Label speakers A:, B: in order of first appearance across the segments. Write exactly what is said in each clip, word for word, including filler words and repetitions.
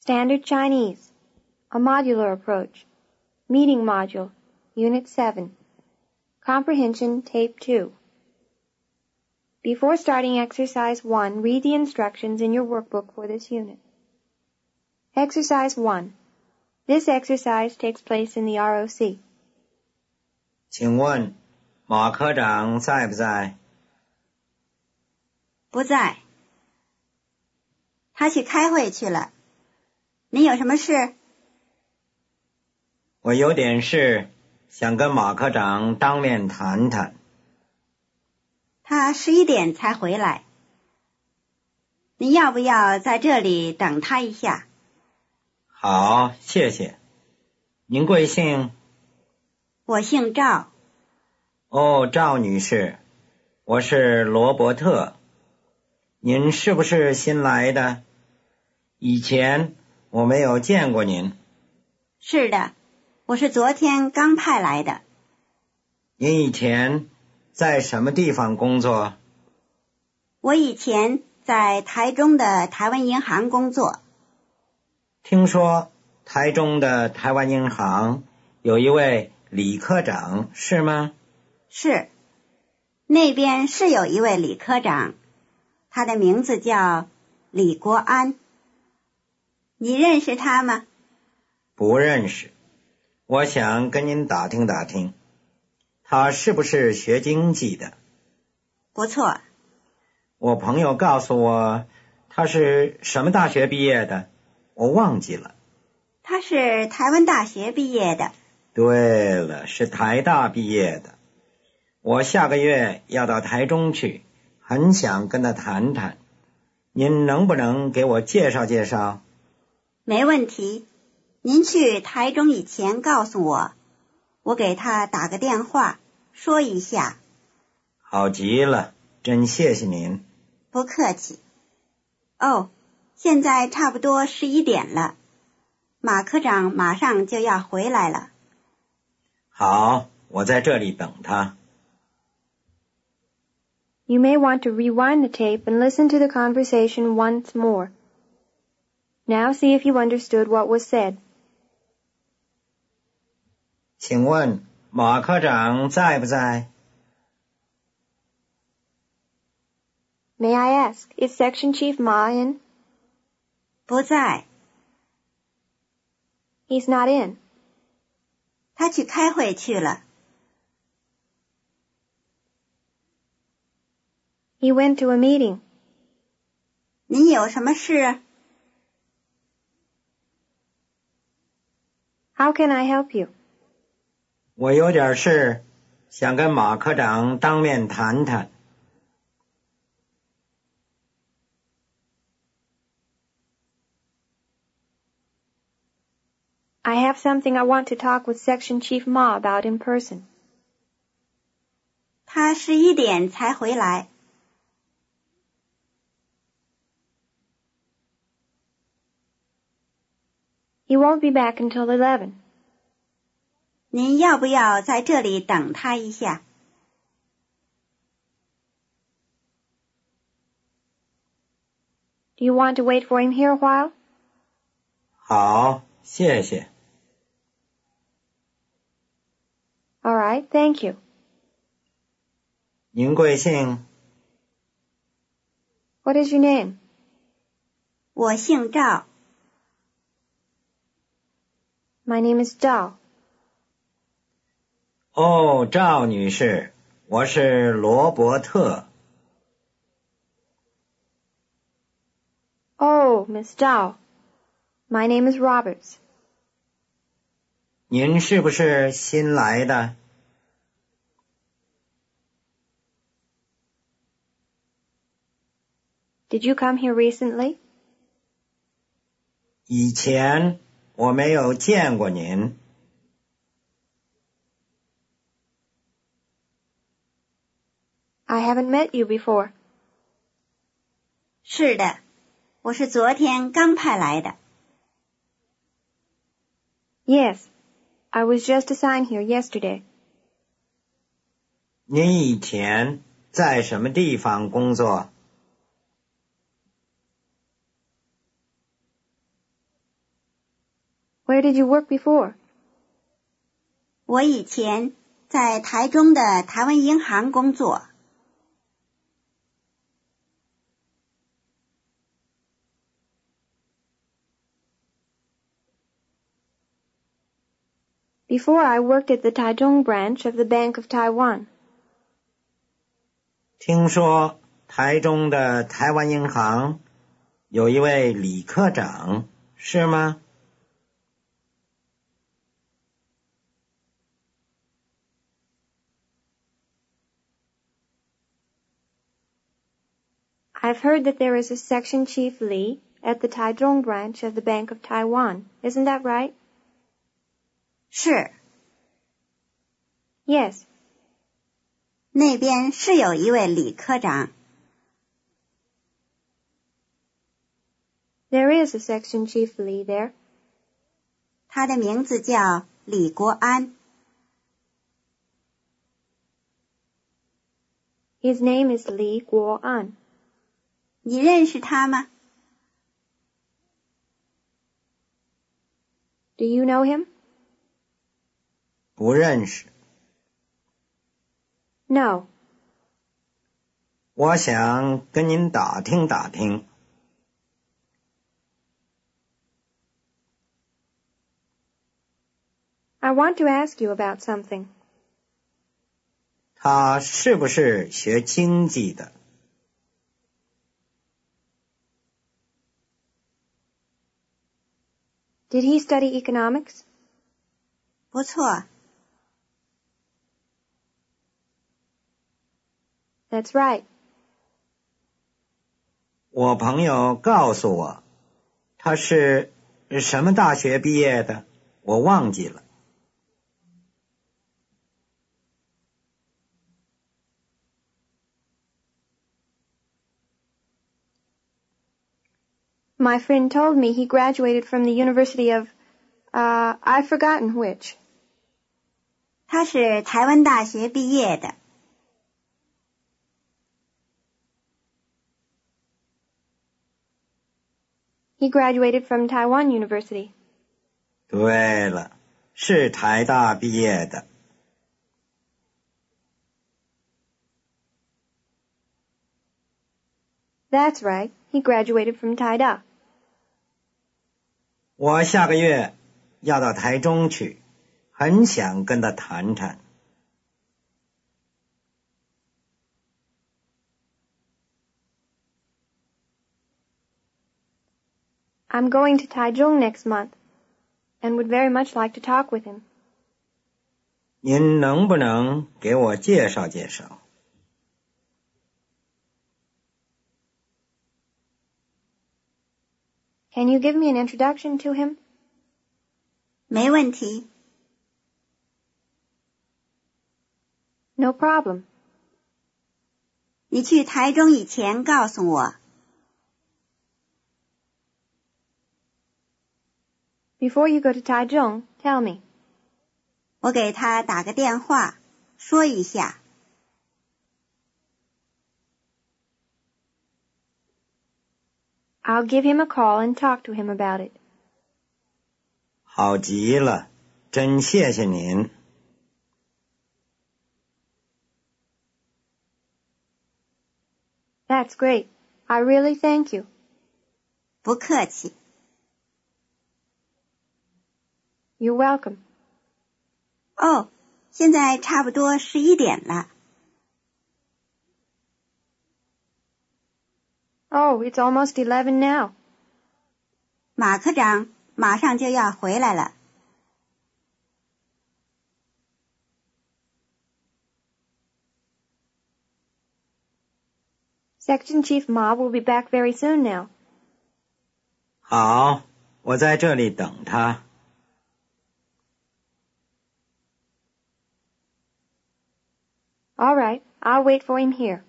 A: Standard Chinese, a modular approach. Meeting module, Unit seven. Comprehension Tape two. Before starting exercise one, read the instructions in your workbook for this unit. Exercise one. This exercise takes place in the R O C.
B: 请问马科长在不在？
C: 不在，他去开会去了。你有什么事？
B: 我有点事，想跟马科长当面谈谈。
C: 他十一点才回来。你要不要在这里等他一下？
B: 好，谢谢。您贵姓？
C: 我姓赵。
B: 哦，赵女士，我是罗伯特。您是不是新来的？以前我没有见过您。
C: 是的，我是昨天刚派来的。
B: 您以前在什么地方工作？
C: 我以前在台中的台湾银行工作。
B: 听说台中的台湾银行有一位李科长，是吗？
C: 是，那边是有一位李科长，他的名字叫李国安。你认识他吗？
B: 不认识。我想跟您打听打听，他是不是学经济的？
C: 不错。
B: 我朋友告诉我，他是什么大学毕业的，我忘记了。
C: 他是台湾大学毕业的。
B: 对了，是台大毕业的。我下个月要到台中去，很想跟他谈谈。您能不能给我介绍介绍？
C: 没问题。您去台中以前告诉我，我给他打个电话，说一下。
B: 好极了，真谢谢您。
C: 不客气。哦，现在差不多十一点了，马科长马上就要回来了。
B: 好，我在这里等他。
A: You may want to rewind the tape and listen to the conversation once more. Now see if you understood what was said.
B: 请问马科长在不在？
A: May I ask, is Section Chief Ma in?
C: 不在。
A: He's not in.
C: 他去开会去了。
A: He went to a meeting.
C: 你有什么事？
A: How can I help you?
B: 我有点事，想跟马科长当面谈谈。
A: I have something I want to talk with Section Chief Ma about in person.
C: 他十一点才回来。
A: He won't be back until eleven.
C: 您要不要在这里等他一下？
A: Do you want to wait for him here a while?
B: 好，谢谢。
A: All right, thank you.
B: 您贵姓？
A: What is your name?
C: 我姓赵。
A: My name is Zhao.
B: 哦，赵女士，我是罗伯特。
A: Oh, Miss Zhao. My name is Roberts.
B: 您是不是新来的？
A: Did you come here recently?
B: 以前我没有见过您。
A: I haven't met you before.
C: 是的，我是昨天刚派来的。
A: Yes, I was just assigned here yesterday.
B: 您以前在什么地方工作？
A: Where did you work before?
C: 我以前在台中的台湾银行工作。
A: Before I worked at the Taichung branch of the Bank of Taiwan.
B: 听说台中的台湾银行有一位李科长，是吗？
A: I've heard that there is a Section Chief Li at the Taichung branch of the Bank of Taiwan. Isn't that right?
C: 是。
A: Yes.
C: 那边是有一位李科长。
A: There is a Section Chief Li there.
C: 他的名字叫李国安。
A: His name is Li Guoan.
C: 你认识他吗？
A: Do you know him?
B: 不认识。
A: No.
B: 我想跟您打听打听。
A: I want to ask you about something.
B: 他是不是学经济的？
A: Did he study economics?
C: 不错。
A: That's right.
B: 我朋友告诉我，他是什么大学毕业的，我忘记了。
A: My friend told me he graduated from the University of, uh, I've forgotten which.
C: 他是台湾大学毕业的。
A: He graduated from Taiwan University.
B: 对了，是台大毕业的。
A: That's right. He graduated from Taida.
B: 我下个月要到台中去，很想跟他谈谈。
A: I'm going to Taichung next month and would very much like to talk with him.
B: 您能不能给我介绍介绍？
A: Can you give me an introduction to him?
C: 没问题。
A: No problem.
C: 你去台中以前告诉我。
A: Before you go to Taichung, tell me.
C: 我给他打个电话，说一下。
A: I'll give him a call and talk to him about it.
B: 好极了，真谢谢您。
A: That's great. I really thank you.
C: 不客气。
A: You're welcome.
C: 哦，现在差不多十一点了。
A: Oh, it's almost eleven now.
C: 马科长马上就要回来了。
A: Section Chief Ma will be back very soon now.
B: 好，我在这里等他。
A: All right, I'll wait for him here.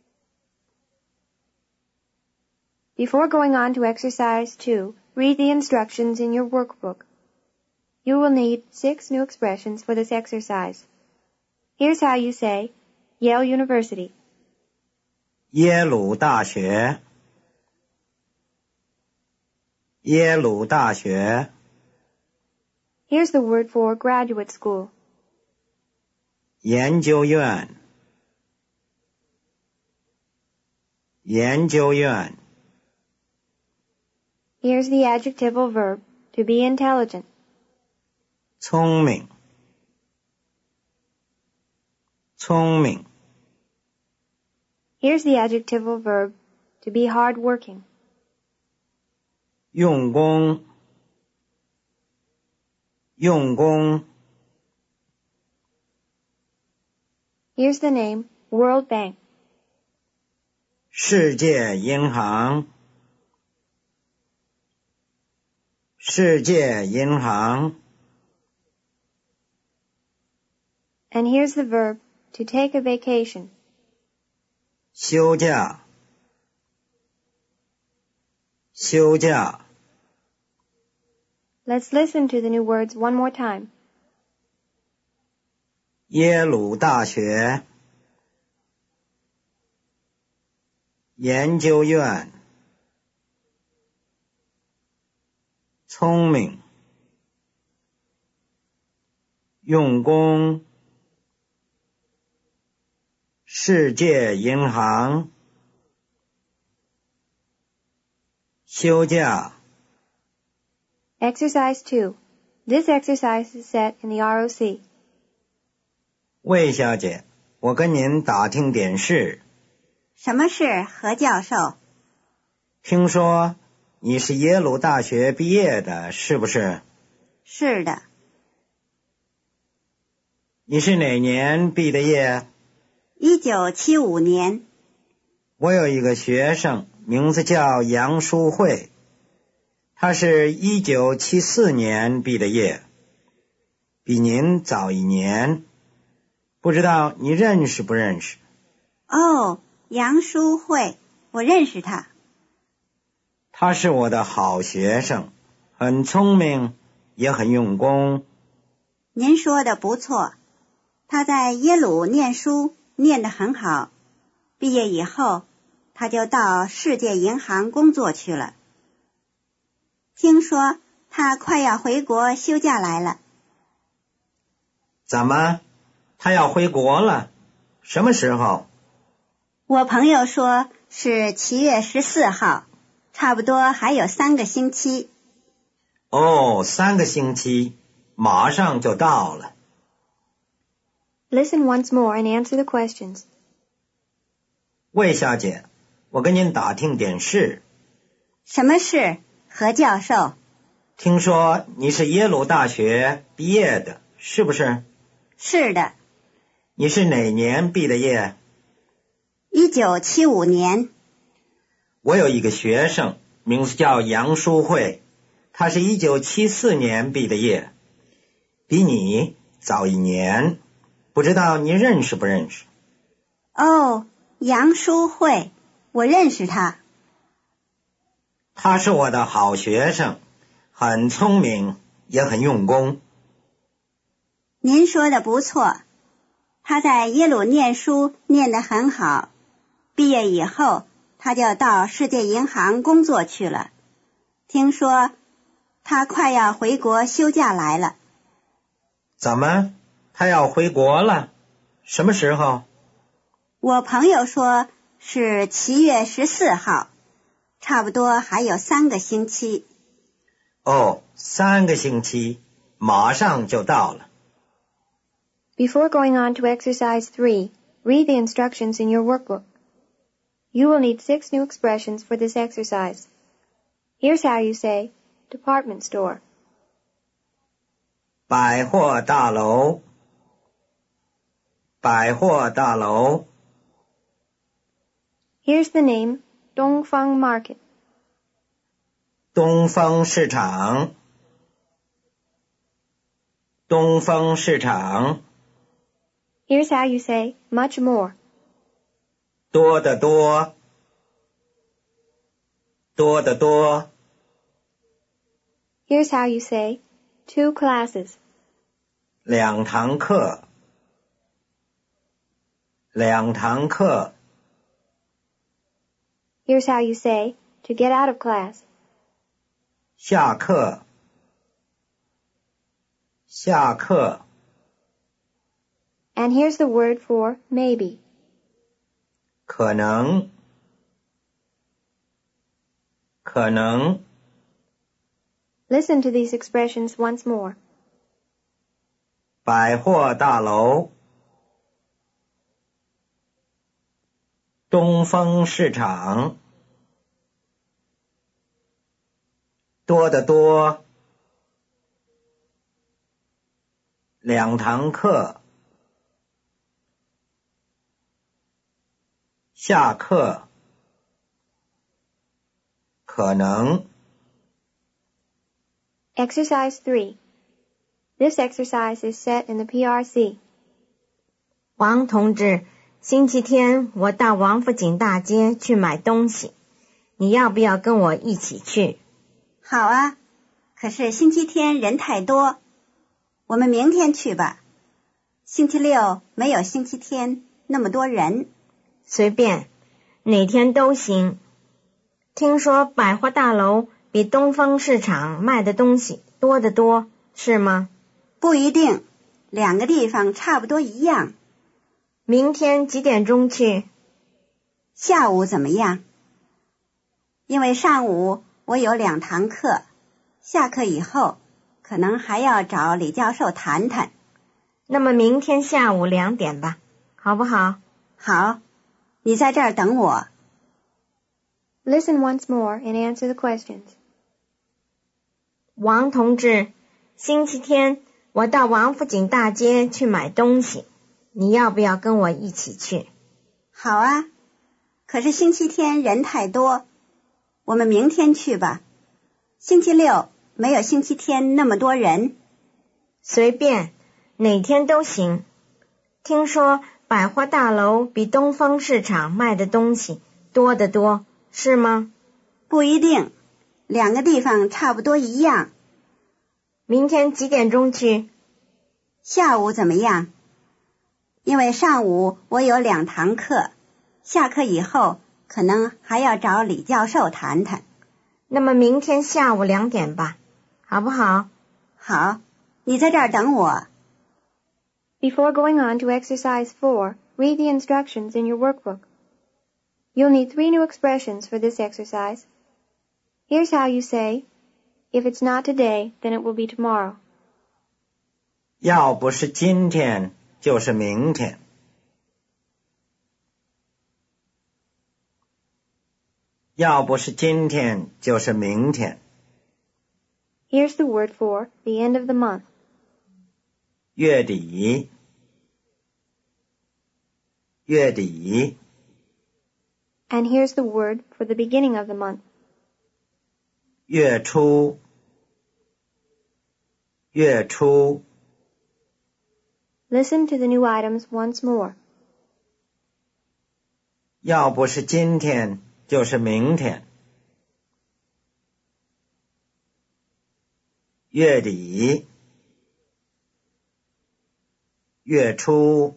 A: Before going on to exercise two, read the instructions in your workbook. You will need six new expressions for this exercise. Here's how you say Yale University.
B: 耶鲁大学，耶鲁大学。
A: Here's the word for graduate school.
B: 研究院，研究院。
A: Here's the adjectival verb to be intelligent.
B: 聪明，聪明。
A: Here's the adjectival verb to be hardworking.
B: 用功，用功。
A: Here's the name, World Bank.
B: 世界银行，世界银行。
A: And here's the verb to take a vacation.
B: 休假，休假。
A: Let's listen to the new words one more time.
B: 耶鲁大学，研究院，聪明，用功，世界银行，休假。
A: Exercise two. This exercise is set in the R O C.
B: 魏小姐，我跟您打听点事。
C: 什么事，何教授？
B: 听说你是耶鲁大学毕业的，是不是？
C: 是的。
B: 你是哪年毕的业？
C: 一九七五年。
B: 我有一个学生，名字叫杨淑慧，他是一九七四年毕的业，比您早一年，不知道你认识不认识？
C: 哦，杨淑慧，我认识他。
B: 他是我的好学生，很聪明，也很用功。
C: 您说的不错，他在耶鲁念书，念得很好。毕业以后，他就到世界银行工作去了。听说他快要回国休假来了。
B: 怎么？他要回国了？什么时候？
C: 我朋友说是七月十四号，差不多还有三个星期。
B: 哦，三个星期，马上就到了。
A: Listen once more and answer the questions.
B: 魏小姐，我跟您打听点事。
C: 什么事，何教授？
B: 听说你是耶鲁大学毕业的，是不是？
C: 是的。
B: 你是哪年毕的业？
C: 一九七五年。
B: 我有一个学生，名字叫杨淑慧，他是一九七四年毕的业，比你早一年，不知道你认识不认识？
C: 哦，杨淑慧，我认识他。
B: 他是我的好学生，很聪明，也很用功。
C: 您说的不错，他在耶鲁念书，念得很好。毕业以后，他就到世界银行工作去了。听说他快要回国休假来了。
B: 怎么？他要回国了？什么时候？
C: 我朋友说是七月十四号，差不多还有三个星期。
B: 哦，三个星期，马上就到了。
A: Before going on to exercise three, read the instructions in your workbook. You will need six new expressions for this exercise. Here's how you say department store.
B: 百货大楼，百货大楼。
A: Here's the name, Dongfang Market.
B: 东方市场，东方市场。
A: Here's how you say much more.
B: 多得多，多得多。
A: Here's how you say two classes.
B: 两堂课，两堂课。
A: Here's how you say to get out of class.
B: 下课， 下课。
A: And here's the word for maybe.
B: 可能，可能。
A: Listen to these expressions once more.
B: 百货大楼，东风市场，多得多，两堂课，下课，可能。
A: Exercise three. This exercise is set in the P R C.
D: 王同志，星期天我到王府井大街去买东西，你要不要跟我一起去？
C: 好啊，可是星期天人太多，我们明天去吧。星期六没有星期天那么多人。
D: 随便，哪天都行。听说百货大楼比东风市场卖的东西多得多，是吗？
C: 不一定，两个地方差不多一样。
D: 明天几点钟去？
C: 下午怎么样？因为上午我有两堂课，下课以后可能还要找李教授谈谈。
D: 那么明天下午两点吧，好不好？
C: 好，你在这儿等我。
A: Listen once more and answer the questions.
D: 王同志，星期天我到王府井大街去买东西，你要不要跟我一起去？
C: 好啊，可是星期天人太多，我们明天去吧。星期六没有星期天那么多人。
D: 随便，哪天都行。听说百货大楼比东风市场卖的东西多得多，是吗？
C: 不一定，两个地方差不多一样。
D: 明天几点钟去？
C: 下午怎么样？因为上午我有两堂课，下课以后可能还要找李教授谈谈。
D: 那么明天下午两点吧，好不好？
C: 好，你在这儿等我。
A: Before going on to exercise four, read the instructions in your workbook. You'll need three new expressions for this exercise. Here's how you say, if it's not today, then it will be tomorrow.
B: 要不是今天，就是明天。要不是今天，就是明天。
A: Here's the word for the end of the month.
B: 月底，月底。
A: And here's the word for the beginning of the month.
B: 月初，月初。
A: Listen to the new items once more.
B: 要不是今天，就是明天。月底，月初。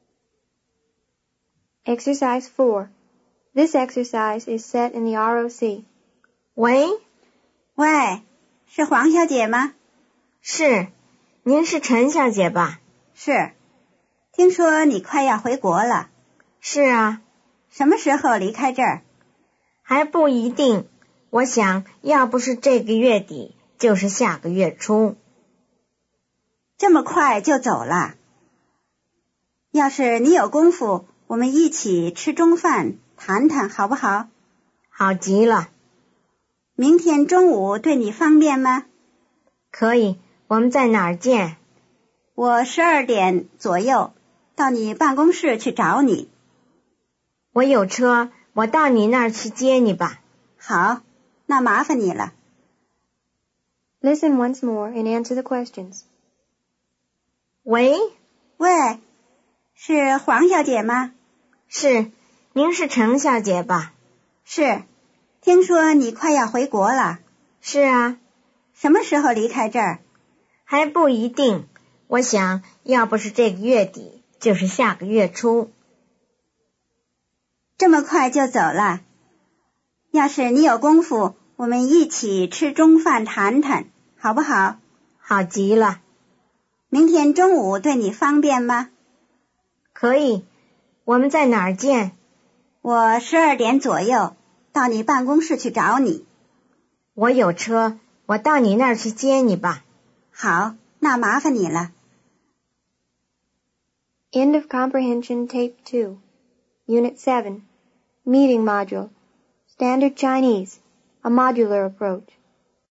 A: Exercise four. This exercise is set in the R O C.
D: 喂，
C: 喂，是黄小姐吗？
D: 是，您是陈小姐吧？
C: 是，听说你快要回国了。
D: 是啊。
C: 什么时候离开这儿？
D: 还不一定，我想要不是这个月底，就是下个月初。
C: 这么快就走了？要是你有功夫，我们一起吃中饭，谈谈好不好？
D: 好极了。
C: 明天中午对你方便吗？
D: 可以，我们在哪儿见？
C: 我十二点左右到你办公室去找你。
D: 我有车，我到你那儿去接你吧。
C: 好，那麻烦你了。
A: Listen once more and answer the questions.
D: 喂，
C: 喂，是黄小姐吗？
D: 是，您是程小姐吧？
C: 是，听说你快要回国了。
D: 是啊。
C: 什么时候离开这儿？
D: 还不一定，我想要不是这个月底，就是下个月初。
C: 这么快就走了？要是你有功夫，我们一起吃中饭谈谈，好不好？
D: 好极了。
C: 明天中午对你方便吗？
D: 可以。我们在哪儿见？
C: 我十二点左右到你办公室去找你。
D: 我有车，我到你那儿去接你吧。
C: 好，那麻烦你了。
A: End of Comprehension Tape two, Unit seven, Meeting Module, Standard Chinese, a Modular Approach.